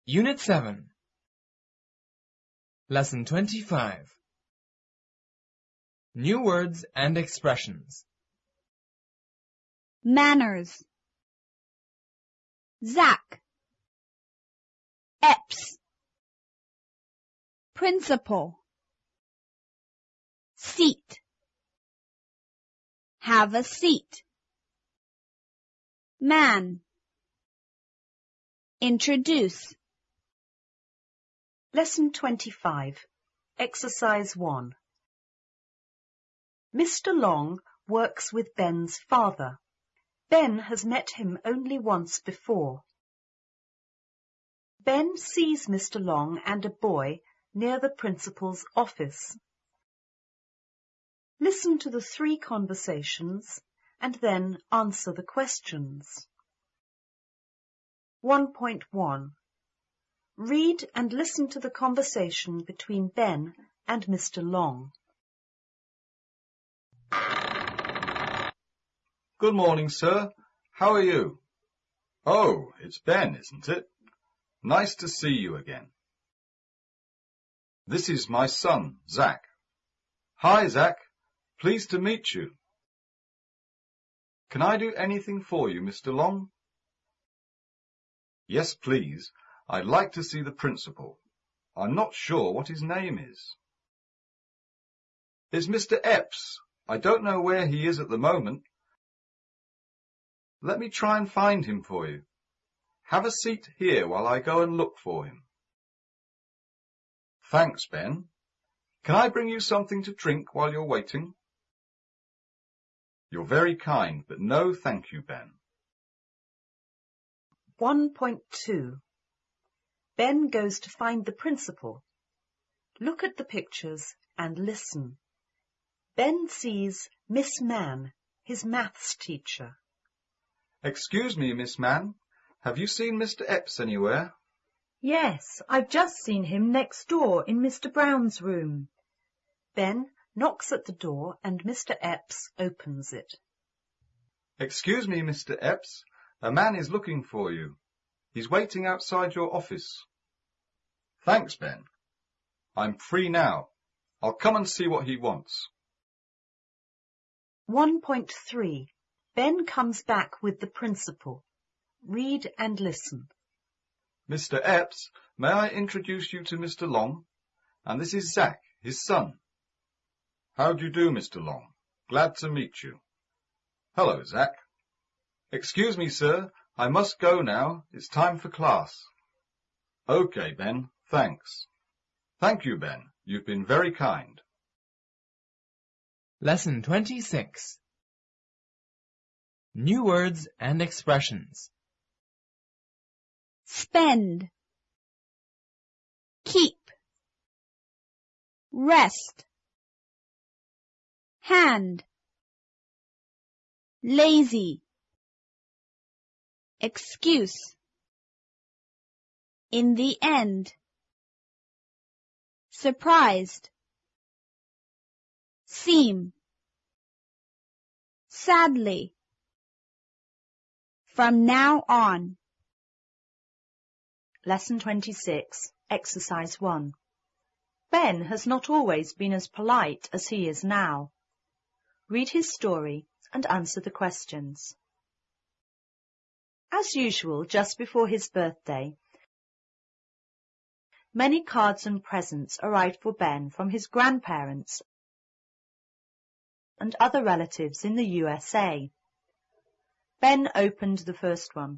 Unit 7, Lesson 25. New words and expressions. Manners. Zach. Epps. Principal. Seat. Have a seat. Man. Introduce. Lesson 25, Exercise 1. Mr. Long works with Ben's father. Ben has met him only once before. Ben sees Mr. Long and a boy near the principal's office. Listen to the 3 conversations and then answer the questions. 1.1. Read and listen to the conversation between Ben and Mr. Long. Good morning, sir. How are you? Oh, it's Ben, isn't it? Nice to see you again. This is my son, Zach. Hi, Zach. Pleased to meet you. Can I do anything for you, Mr. Long? Yes, please. I'd like to see the principal. I'm not sure what his name is. It's Mr. Epps. I don't know where he is at the moment. Let me try and find him for you. Have a seat here while I go and look for him. Thanks, Ben. Can I bring you something to drink while you're waiting? You're very kind, but no thank you, Ben. 1.2. Ben goes to find the principal. Look at the pictures and listen. Ben sees Miss Mann, his maths teacher. Excuse me, Miss Mann. Have you seen Mr. Epps anywhere? Yes, I've just seen him next door in Mr. Brown's room. Ben knocks at the door and Mr. Epps opens it. Excuse me, Mr. Epps. A man is looking for you. He's waiting outside your office. Thanks, Ben. I'm free now. I'll come and see what he wants. 1.3. Ben comes back with the principal. Read and listen. Mr. Epps, may I introduce you to Mr. Long? And this is Zach, his son. How do you do, Mr. Long? Glad to meet you. Hello, Zach. Excuse me, sir. I must go now. It's time for class. Okay, Ben. Thanks. Thank you, Ben. You've been very kind. Lesson 26. New words and expressions. Spend. Keep. Rest. Hand. Lazy. Excuse. In the end. Surprised. Seem. Sadly. From now on. Lesson 26, Exercise 1. Ben has not always been as polite as he is now. Read his story and answer the questions. As usual, just before his birthday, many cards and presents arrived for Ben from his grandparents and other relatives in the USA. Ben opened the first one.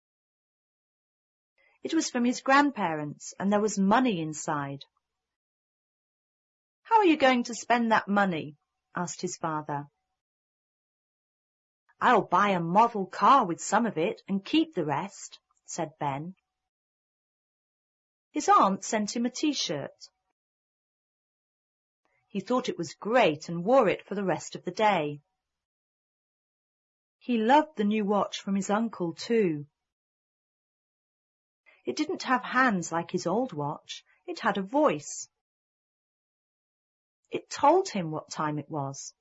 It was from his grandparents, and there was money inside. "How are you going to spend that money?" asked his father. "I'll buy a model car with some of it and keep the rest," said Ben. His aunt sent him a T-shirt. He thought it was great and wore it for the rest of the day. He loved the new watch from his uncle too. It didn't have hands like his old watch. It had a voice. It told him what time it was.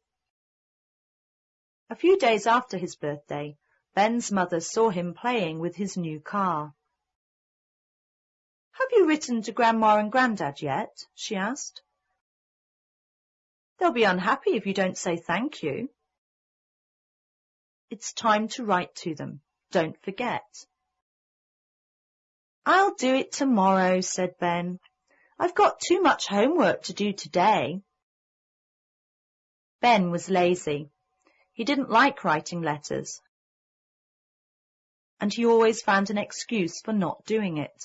A few days after his birthday, Ben's mother saw him playing with his new car. Have you written to Grandma and Grandad yet? She asked. They'll be unhappy if you don't say thank you. It's time to write to them. Don't forget. I'll do it tomorrow, said Ben. I've got too much homework to do today. Ben was lazy. He didn't like writing letters, and he always found an excuse for not doing it.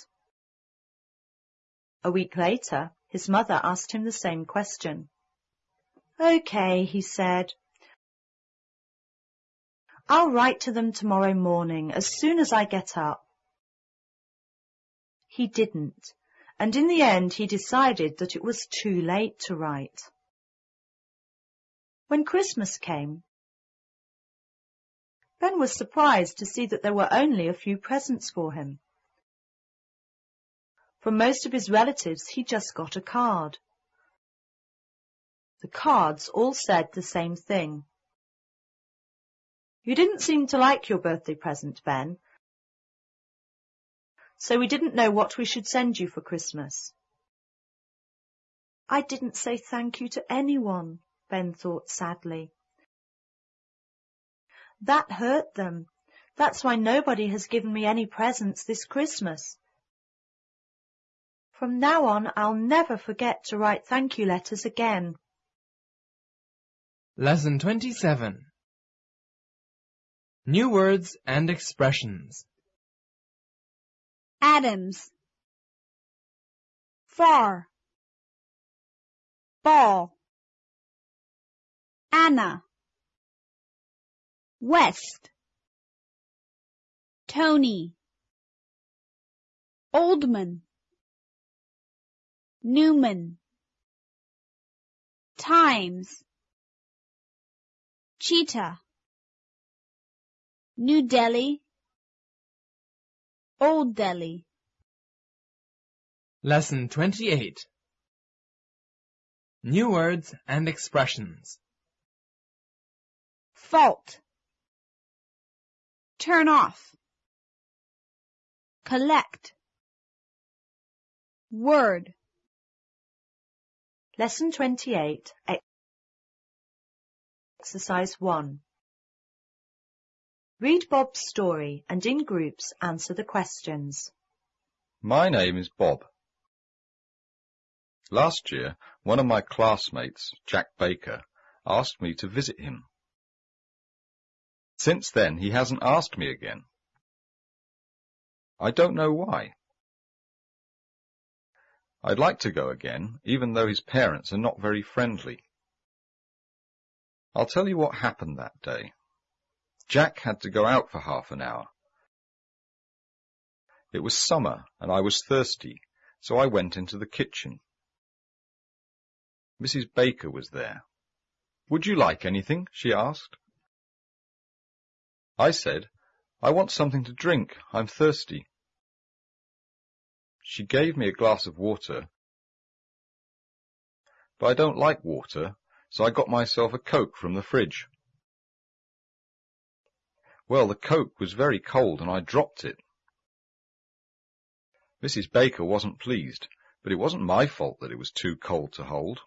A week later, his mother asked him the same question. Okay, he said. I'll write to them tomorrow morning as soon as I get up. He didn't, and in the end he decided that it was too late to write. When Christmas came, Ben was surprised to see that there were only a few presents for him. From most of his relatives, he just got a card. The cards all said the same thing. You didn't seem to like your birthday present, Ben, so we didn't know what we should send you for Christmas. I didn't say thank you to anyone, Ben thought sadly. That hurt them. That's why nobody has given me any presents this Christmas. From now on, I'll never forget to write thank you letters again. Lesson 27. New words and expressions. Adams, far, ball, Anna, west, Tony, Oldman, Newman, Times, Cheetah, New Delhi, Old Delhi. Lesson 28. New words and expressions. Fault, turn off, collect, word. Lesson 28, Exercise 1. Read Bob's story and in groups answer the questions. My name is Bob. Last year, one of my classmates, Jack Baker, asked me to visit him. Since then, he hasn't asked me again. I don't know why. I'd like to go again, even though his parents are not very friendly. I'll tell you what happened that day. Jack had to go out for half an hour. It was summer, and I was thirsty, so I went into the kitchen. Mrs. Baker was there. Would you like anything? She asked. I said, I want something to drink. I'm thirsty. She gave me a glass of water, but I don't like water, so I got myself a Coke from the fridge. Well, the Coke was very cold and I dropped it. Mrs. Baker wasn't pleased, but it wasn't my fault that it was too cold to hold.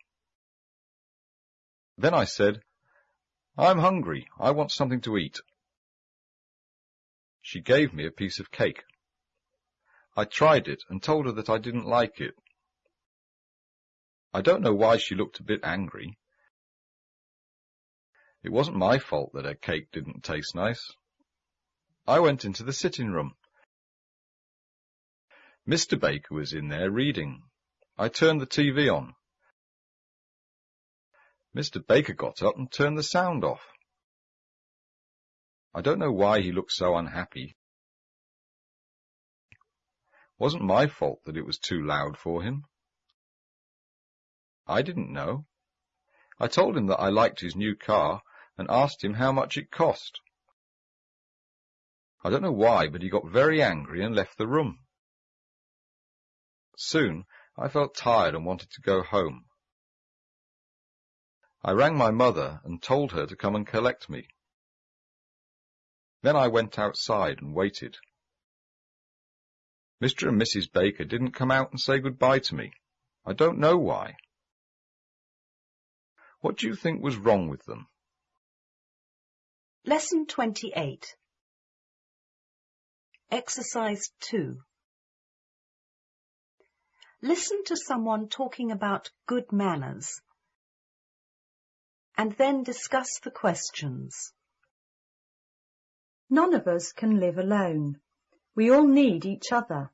Then I said, I'm hungry. I want something to eat. She gave me a piece of cake. I tried it and told her that I didn't like it. I don't know why she looked a bit angry. It wasn't my fault that her cake didn't taste nice. I went into the sitting room. Mr. Baker was in there reading. I turned the TV on. Mr. Baker got up and turned the sound off. I don't know why he looked so unhappy. It wasn't my fault that it was too loud for him. I didn't know. I told him that I liked his new car and asked him how much it cost. I don't know why, but he got very angry and left the room. Soon I felt tired and wanted to go home. I rang my mother and told her to come and collect me. Then I went outside and waited. Mr. and Mrs. Baker didn't come out and say goodbye to me. I don't know why. What do you think was wrong with them? Lesson 28. Exercise 2. Listen to someone talking about good manners and then discuss the questions. None of us can live alone. We all need each other.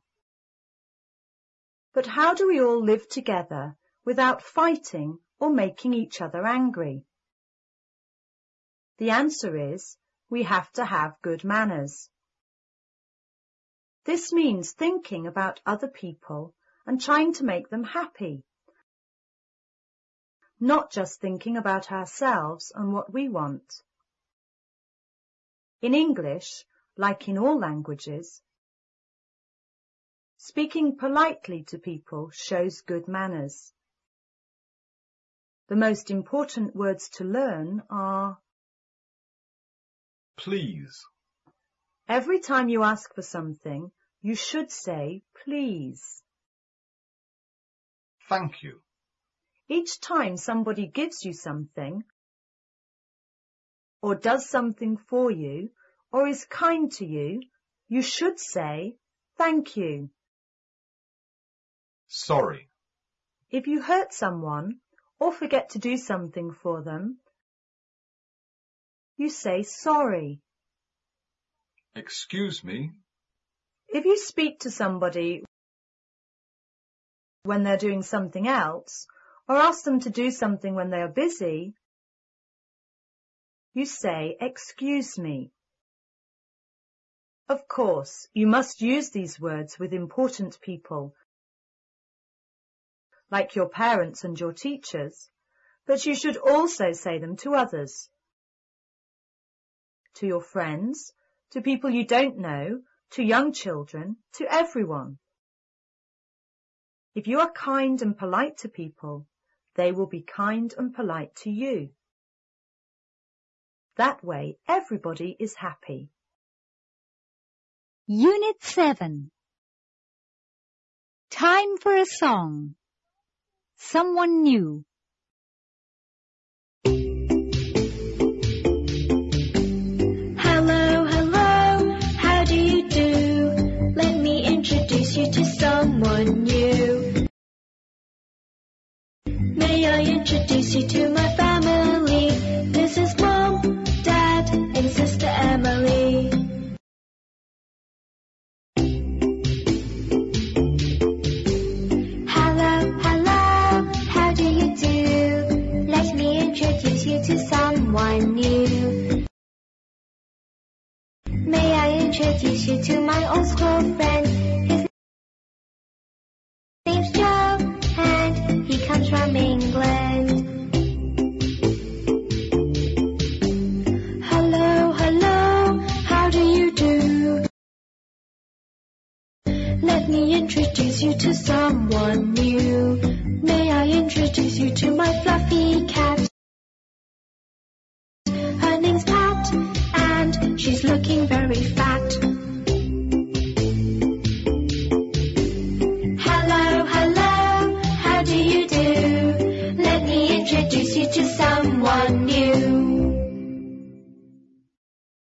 But how do we all live together without fighting or making each other angry? The answer is we have to have good manners. This means thinking about other people and trying to make them happy, not just thinking about ourselves and what we want. In English, like in all languages, speaking politely to people shows good manners. The most important words to learn are Please. every time you ask for something, you should say please. Thank you. Each time somebody gives you something, or does something for you, or is kind to you, you should say thank you. Sorry. If you hurt someone or forget to do something for them, you say sorry. Excuse me. If you speak to somebody when they're doing something else, or ask them to do something when they are busy, you say, excuse me. Of course, you must use these words with important people, like your parents and your teachers, but you should also say them to others, to your friends, to people you don't know, to young children, to everyone. If you are kind and polite to people, they will be kind and polite to you. That way, everybody is happy. Unit 7. Time for a song. Someone new. Hello, hello, how do you do? Let me introduce you to someone new. May I introduce you to my family? This is Mom, Dad, and Sister Emily. Hello, hello, how do you do? Let me introduce you to someone new. May I introduce you to my old school friend? His name's Joe, and he comes from England. Hello, hello, how do you do? Let me introduce you to someone new. May I introduce you to my fluffy cat? Her name's Pat, and she's looking very fat.